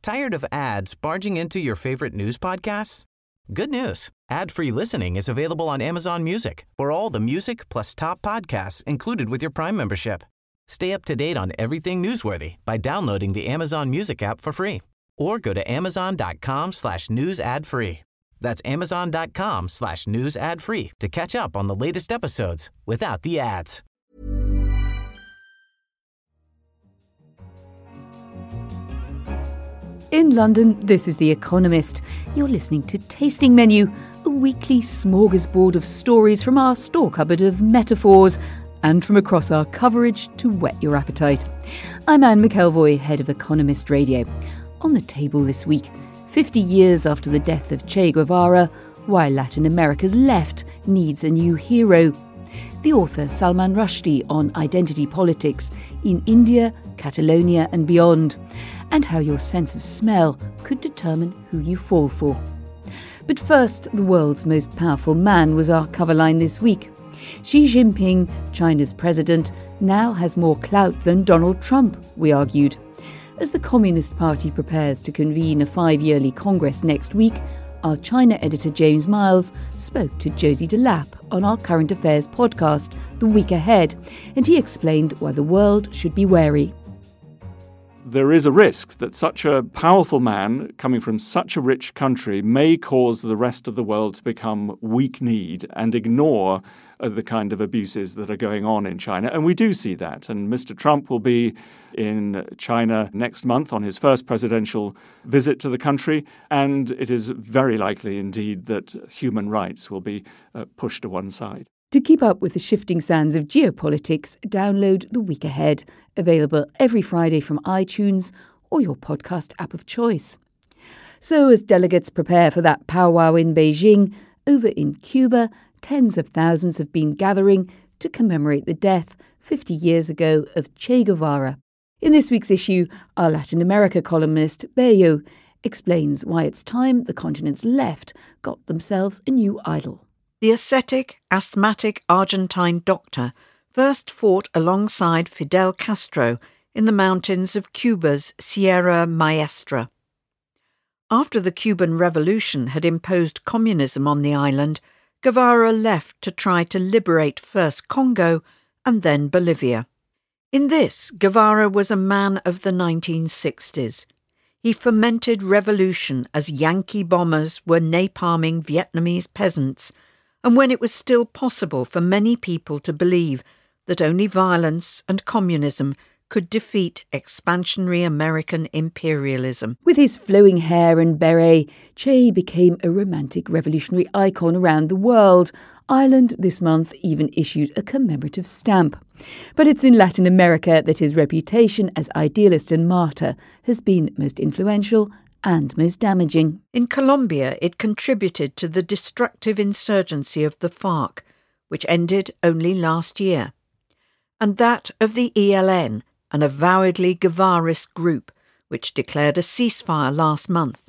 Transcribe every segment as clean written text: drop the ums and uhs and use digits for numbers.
Tired of ads barging into your favorite news podcasts? Good news. Ad-free listening is available on Amazon Music for all the music plus top podcasts included with your Prime membership. Stay up to date on everything newsworthy by downloading the Amazon Music app for free or go to amazon.com/news ad free. That's amazon.com/news ad free to catch up on the latest episodes without the ads. In London, this is The Economist. You're listening to Tasting Menu, a weekly smorgasbord of stories from our store cupboard of metaphors and from across our coverage to whet your appetite. I'm Anne McElvoy, head of Economist Radio. On the table this week, 50 years after the death of Che Guevara, why Latin America's left needs a new hero. The author Salman Rushdie on identity politics in India, Catalonia and beyond, and how your sense of smell could determine who you fall for. But first, the world's most powerful man was our cover line this week. Xi Jinping, China's president, now has more clout than Donald Trump, we argued. As the Communist Party prepares to convene a 5-yearly Congress next week, our China editor James Miles spoke to Josie Delap on our Current Affairs podcast, The Week Ahead, and he explained why the world should be wary. There is a risk that such a powerful man coming from such a rich country may cause the rest of the world to become weak-kneed and ignore the kind of abuses that are going on in China. And we do see that. And Mr. Trump will be in China next month on his first presidential visit to the country. And it is very likely indeed that human rights will be pushed to one side. To keep up with the shifting sands of geopolitics, download The Week Ahead, available every Friday from iTunes or your podcast app of choice. So as delegates prepare for that powwow in Beijing, over in Cuba, tens of thousands have been gathering to commemorate the death 50 years ago of Che Guevara. In this week's issue, our Latin America columnist, Bello, explains why it's time the continent's left got themselves a new idol. The ascetic, asthmatic Argentine doctor first fought alongside Fidel Castro in the mountains of Cuba's Sierra Maestra. After the Cuban Revolution had imposed communism on the island, Guevara left to try to liberate first Congo and then Bolivia. In this, Guevara was a man of the 1960s. He fomented revolution as Yankee bombers were napalming Vietnamese peasants, and when it was still possible for many people to believe that only violence and communism could defeat expansionary American imperialism. With his flowing hair and beret, Che became a romantic revolutionary icon around the world. Ireland this month even issued a commemorative stamp. But it's in Latin America that his reputation as idealist and martyr has been most influential and most damaging. In Colombia, it contributed to the destructive insurgency of the FARC, which ended only last year, and that of the ELN, an avowedly Guevarist group, which declared a ceasefire last month.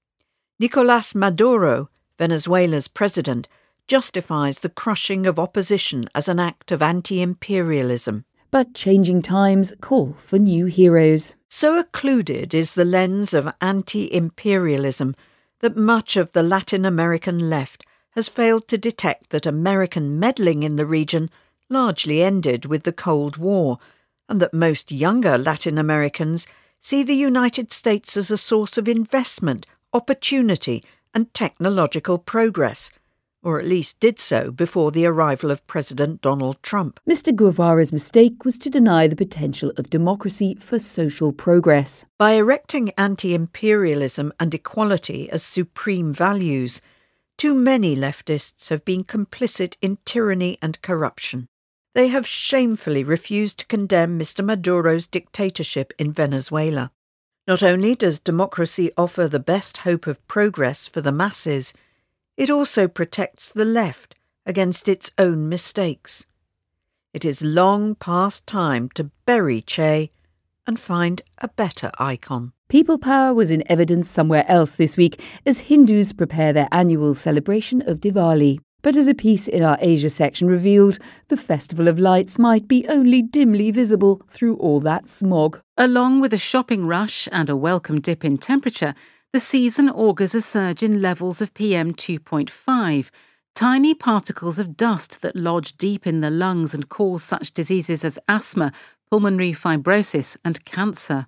Nicolás Maduro, Venezuela's president, justifies the crushing of opposition as an act of anti-imperialism. But changing times call for new heroes. So occluded is the lens of anti-imperialism that much of the Latin American left has failed to detect that American meddling in the region largely ended with the Cold War, and that most younger Latin Americans see the United States as a source of investment, opportunity, and technological progress, or at least did so before the arrival of President Donald Trump. Mr. Guevara's mistake was to deny the potential of democracy for social progress. By erecting anti-imperialism and equality as supreme values, too many leftists have been complicit in tyranny and corruption. They have shamefully refused to condemn Mr. Maduro's dictatorship in Venezuela. Not only does democracy offer the best hope of progress for the masses, it also protects the left against its own mistakes. It is long past time to bury Che and find a better icon. People power was in evidence somewhere else this week as Hindus prepare their annual celebration of Diwali. But as a piece in our Asia section revealed, the Festival of Lights might be only dimly visible through all that smog. Along with a shopping rush and a welcome dip in temperature, the season augurs a surge in levels of PM 2.5, tiny particles of dust that lodge deep in the lungs and cause such diseases as asthma, pulmonary fibrosis and cancer.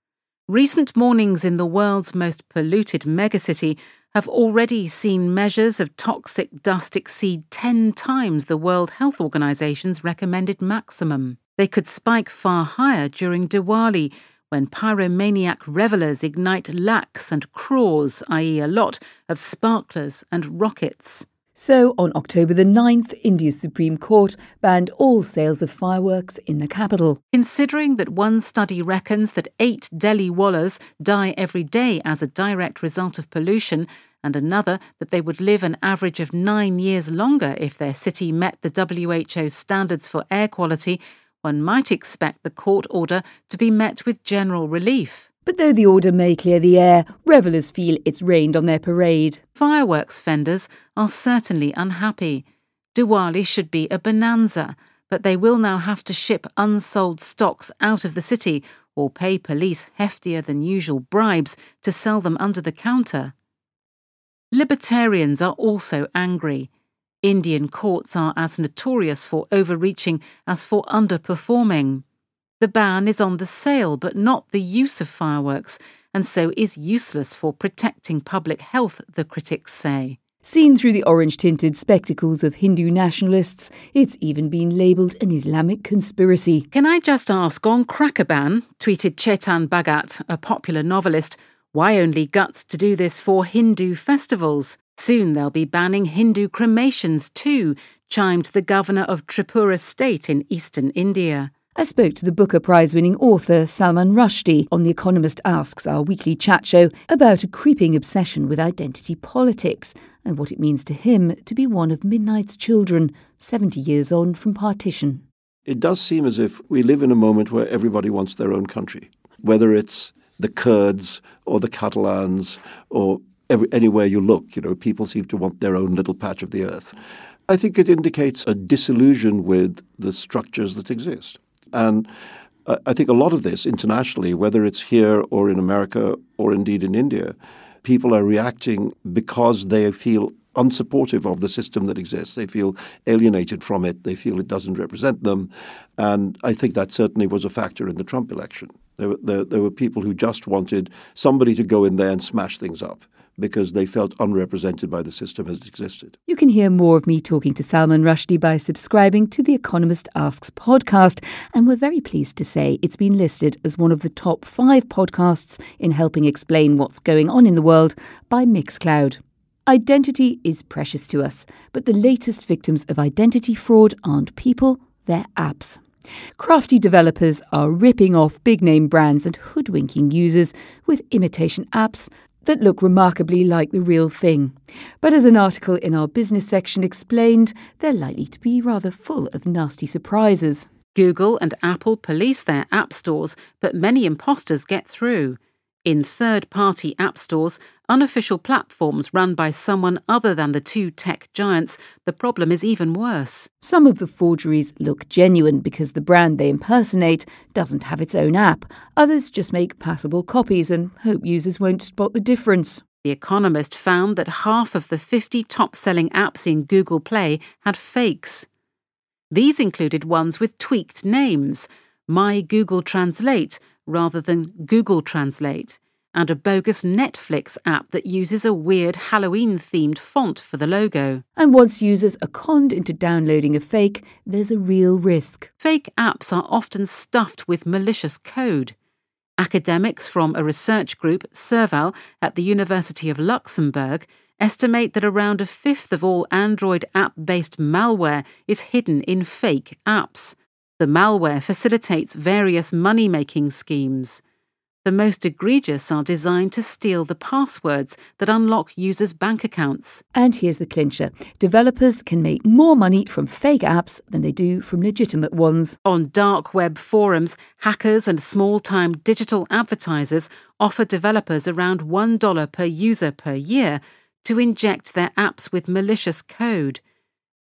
Recent mornings in the world's most polluted megacity have already seen measures of toxic dust exceed 10 times the World Health Organization's recommended maximum. They could spike far higher during Diwali, when pyromaniac revellers ignite lakhs and crores, i.e. a lot, of sparklers and rockets. So, on October the 9th, India's Supreme Court banned all sales of fireworks in the capital. Considering that one study reckons that 8 Delhi-wallahs die every day as a direct result of pollution, and another that they would live an average of 9 years longer if their city met the WHO's standards for air quality, one might expect the court order to be met with general relief. But though the order may clear the air, revellers feel it's rained on their parade. Fireworks vendors are certainly unhappy. Diwali should be a bonanza, but they will now have to ship unsold stocks out of the city or pay police heftier than usual bribes to sell them under the counter. Libertarians are also angry. Indian courts are as notorious for overreaching as for underperforming. The ban is on the sale but not the use of fireworks, and so is useless for protecting public health, the critics say. Seen through the orange-tinted spectacles of Hindu nationalists, it's even been labelled an Islamic conspiracy. Can I just ask, on cracker ban, tweeted Chetan Bhagat, a popular novelist, why only guts to do this for Hindu festivals? Soon they'll be banning Hindu cremations too, chimed the governor of Tripura state in eastern India. I spoke to the Booker Prize-winning author Salman Rushdie on The Economist Asks, our weekly chat show, about a creeping obsession with identity politics and what it means to him to be one of Midnight's children, 70 years on from partition. It does seem as if we live in a moment where everybody wants their own country, whether it's the Kurds or the Catalans or anywhere you look. People seem to want their own little patch of the earth. I think it indicates a disillusion with the structures that exist. And I think a lot of this internationally, whether it's here or in America or indeed in India, people are reacting because they feel unsupportive of the system that exists. They feel alienated from it. They feel it doesn't represent them. And I think that certainly was a factor in the Trump election. There were people who just wanted somebody to go in there and smash things up, because they felt unrepresented by the system as it existed. You can hear more of me talking to Salman Rushdie by subscribing to the Economist Asks podcast, and we're very pleased to say it's been listed as one of the top 5 podcasts in helping explain what's going on in the world by Mixcloud. Identity is precious to us, but the latest victims of identity fraud aren't people, they're apps. Crafty developers are ripping off big-name brands and hoodwinking users with imitation apps that look remarkably like the real thing. But as an article in our business section explained, they're likely to be rather full of nasty surprises. Google and Apple police their app stores, but many imposters get through. In third-party app stores, unofficial platforms run by someone other than the 2 tech giants, the problem is even worse. Some of the forgeries look genuine because the brand they impersonate doesn't have its own app. Others just make passable copies and hope users won't spot the difference. The Economist found that half of the 50 top-selling apps in Google Play had fakes. These included ones with tweaked names, My Google Translate rather than Google Translate, and a bogus Netflix app that uses a weird Halloween-themed font for the logo. And once users are conned into downloading a fake, there's a real risk. Fake apps are often stuffed with malicious code. Academics from a research group, Serval, at the University of Luxembourg, estimate that around 1/5 of all Android app-based malware is hidden in fake apps. The malware facilitates various money-making schemes. The most egregious are designed to steal the passwords that unlock users' bank accounts. And here's the clincher. Developers can make more money from fake apps than they do from legitimate ones. On dark web forums, hackers and small-time digital advertisers offer developers around $1 per user per year to inject their apps with malicious code.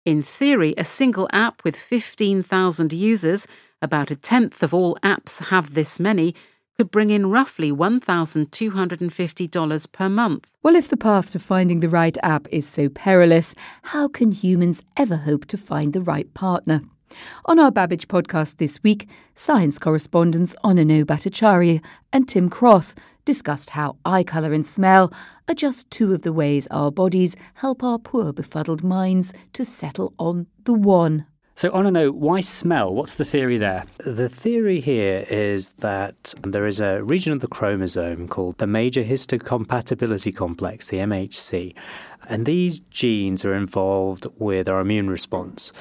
In theory, a single app with 15,000 users, about a tenth of all apps have this many, could bring in roughly $1,250 per month. Well, if the path to finding the right app is so perilous, how can humans ever hope to find the right partner? On our Babbage podcast this week, science correspondents Onano Bhattacharya and Tim Cross discussed how eye colour and smell are just two of the ways our bodies help our poor befuddled minds to settle on the one. So, Onano, why smell? What's the theory there? The theory here is that there is a region of the chromosome called the major histocompatibility complex, the MHC, and these genes are involved with our immune response.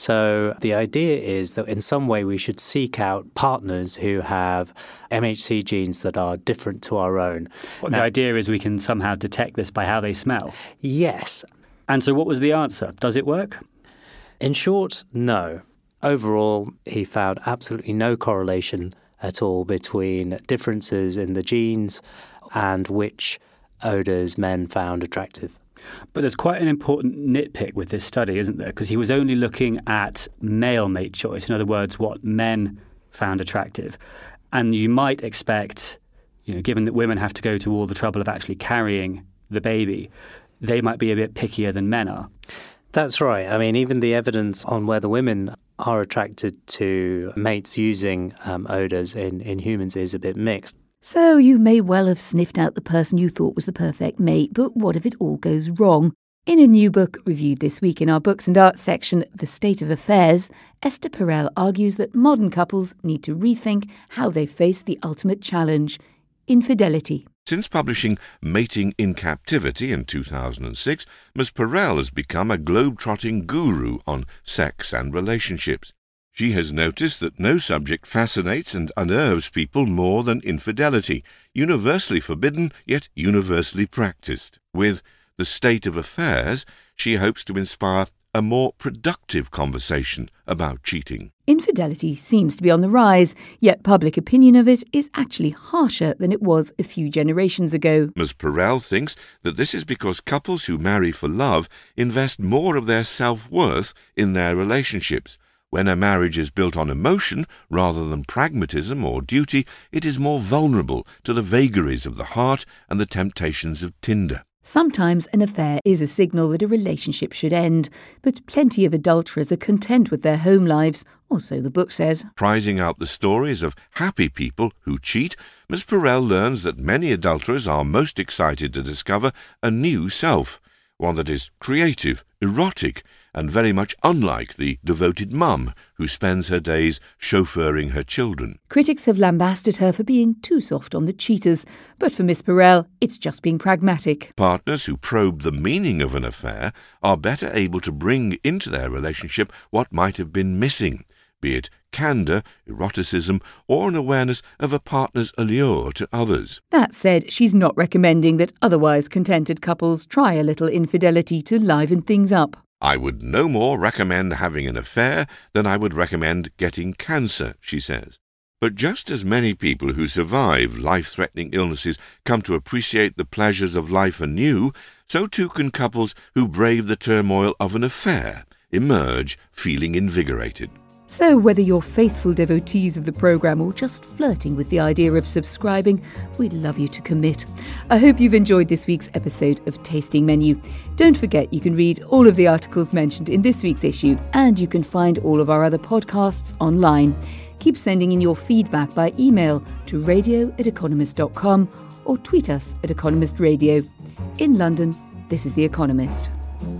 So the idea is that in some way we should seek out partners who have MHC genes that are different to our own. Well, the idea is we can somehow detect this by how they smell? Yes. And so what was the answer? Does it work? In short, no. Overall, he found absolutely no correlation at all between differences in the genes and which odours men found attractive. But there's quite an important nitpick with this study, isn't there? Because he was only looking at male mate choice, in other words, what men found attractive. And you might expect, given that women have to go to all the trouble of actually carrying the baby, they might be a bit pickier than men are. That's right. I mean, even the evidence on whether women are attracted to mates using odours in humans is a bit mixed. So you may well have sniffed out the person you thought was the perfect mate, but what if it all goes wrong? In a new book reviewed this week in our Books and Arts section, The State of Affairs, Esther Perel argues that modern couples need to rethink how they face the ultimate challenge, infidelity. Since publishing Mating in Captivity in 2006, Ms. Perel has become a globe-trotting guru on sex and relationships. She has noticed that no subject fascinates and unnerves people more than infidelity, universally forbidden yet universally practiced. With The State of Affairs, she hopes to inspire a more productive conversation about cheating. Infidelity seems to be on the rise, yet public opinion of it is actually harsher than it was a few generations ago. Ms. Perel thinks that this is because couples who marry for love invest more of their self-worth in their relationships. When a marriage is built on emotion rather than pragmatism or duty, it is more vulnerable to the vagaries of the heart and the temptations of Tinder. Sometimes an affair is a signal that a relationship should end, but plenty of adulterers are content with their home lives, or so the book says. Prizing out the stories of happy people who cheat, Ms. Perel learns that many adulterers are most excited to discover a new self, one that is creative, erotic, and very much unlike the devoted mum who spends her days chauffeuring her children. Critics have lambasted her for being too soft on the cheaters, but for Miss Perel, it's just being pragmatic. Partners who probe the meaning of an affair are better able to bring into their relationship what might have been missing, be it candour, eroticism, or an awareness of a partner's allure to others. That said, she's not recommending that otherwise contented couples try a little infidelity to liven things up. I would no more recommend having an affair than I would recommend getting cancer, she says. But just as many people who survive life-threatening illnesses come to appreciate the pleasures of life anew, so too can couples who brave the turmoil of an affair emerge feeling invigorated. So whether you're faithful devotees of the programme or just flirting with the idea of subscribing, we'd love you to commit. I hope you've enjoyed this week's episode of Tasting Menu. Don't forget you can read all of the articles mentioned in this week's issue, and you can find all of our other podcasts online. Keep sending in your feedback by email to radio@economist.com or tweet us at Economist Radio. In London, this is The Economist.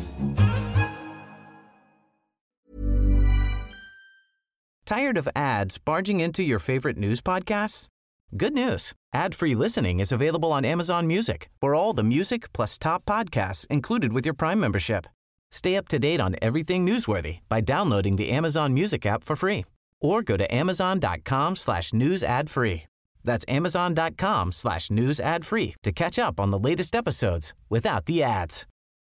Tired of ads barging into your favorite news podcasts? Good news. Ad-free listening is available on Amazon Music for all the music plus top podcasts included with your Prime membership. Stay up to date on everything newsworthy by downloading the Amazon Music app for free or go to amazon.com/news ad free. That's amazon.com/news ad free to catch up on the latest episodes without the ads.